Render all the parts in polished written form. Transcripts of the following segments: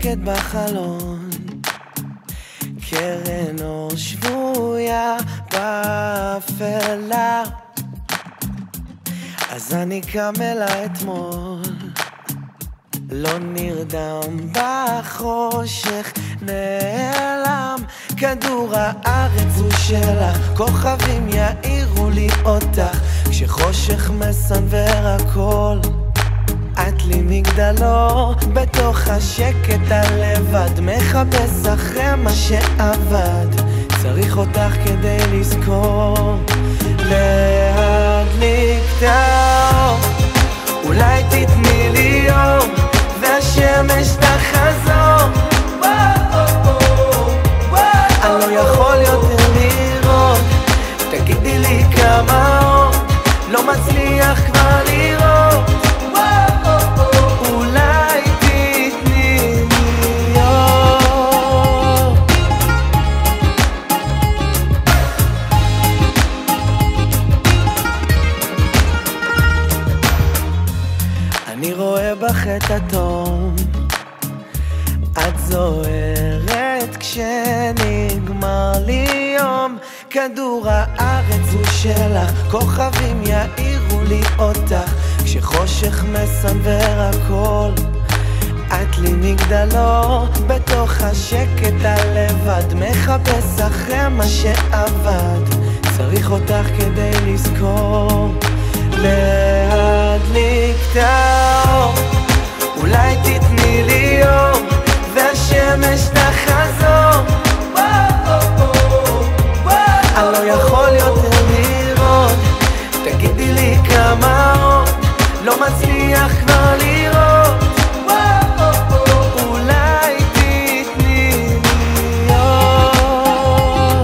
שקט בחלון, קרן אור שבויה באפלה. אז אני קם אלה אתמול, לא נרדם בחושך, נעלם. כדור הארץ הוא שלך, כוכבים יאירו לי אותך, כשחושך מסנוור הכל, את לי מגדלור. בתוך השקט הלבד מחפש אחרי מה שעבד, צריך אותך כדי לזכור, להדליק את האור. אולי תתני לי יום והשמש תחזור, אני לא יכול יותר לראות, תגידי לי כמה עוד, לא מצליח כבר לראות. אולי תתני לי יום. אני רואה בך את התום, את זוהרת כשנגמר לי יום. כדור הארץ הוא שלך, כוכבים יאירו לי אותך, כשחושך מסנוור הכל, את לי מגדלור. בתוך השקט הלבד מחפש אחרי מה שעבד, צריך אותך כדי לזכור, להדליק את האור. אולי תתני לי יום והשמש תחזור, אני לא יכול יותר לראות, תגידי לי כמה עוד, לא מצליח כבר לראות. אולי תתני לי יום.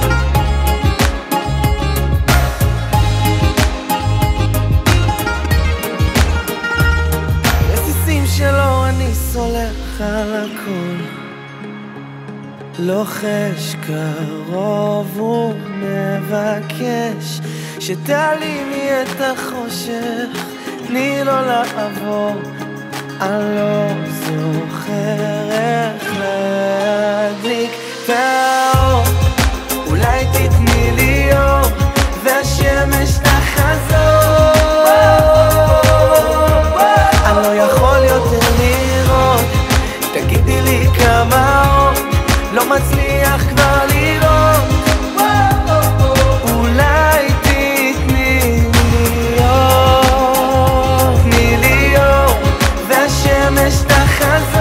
רסיסים שלו אני סולח על הכל, לוחש קרוב ומבקש שתעלימי את החושך, תני לו לעבור, אני לא זוכר איך להדליק את האור. אולי תתני לי יום והשמש תחזור, אני לא יכול יותר לראות, תגידי לי כמה עוד, לא מצליח כבר לראות. אולי תתני לי יום, תני לי יום והשמש תחזור.